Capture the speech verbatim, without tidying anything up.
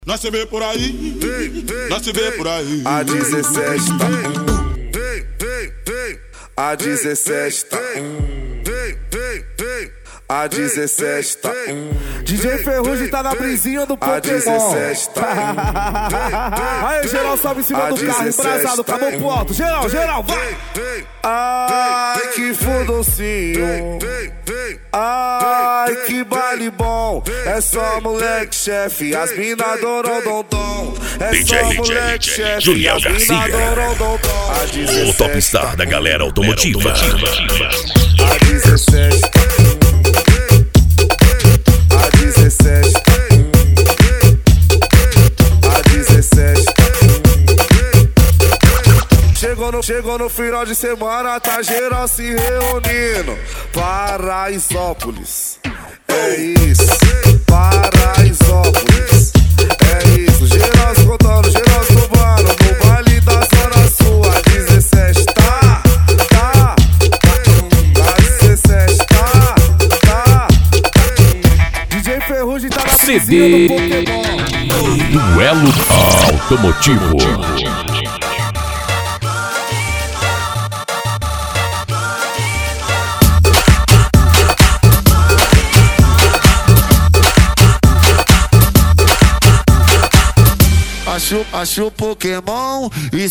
Nós se vê por aí, nós se vê por aí. A dezessete tá A dezessete tá A dezessete tá D J Ferrugem tá na brisinha do Pokémon. A dezessete tá Aí, geral, sobe em cima do carro, embrasado, com a mão pro alto. Geral, geral, vai! Ai, que fodocinho. Ai, que baile bom. É só moleque chefe, as mina adoram dom-dom. É só moleque chefe, Julião as mina Garcia, adoram dom-dom. o topstar da galera automotiva. A dezessete A dezessete A dezessete Chegou no, chegou no final de semana, tá geral se reunindo. Paraisópolis, é isso. Paraisópolis, é isso. Geral se contando, geral se tomando. No baile da Zona Sul, a dezessete tá, tá. A dezessete tá, tá. D J Ferrugem tá na C brisinha D do Pokémon. Duelo Automotivo. Acho, acho Pokémon.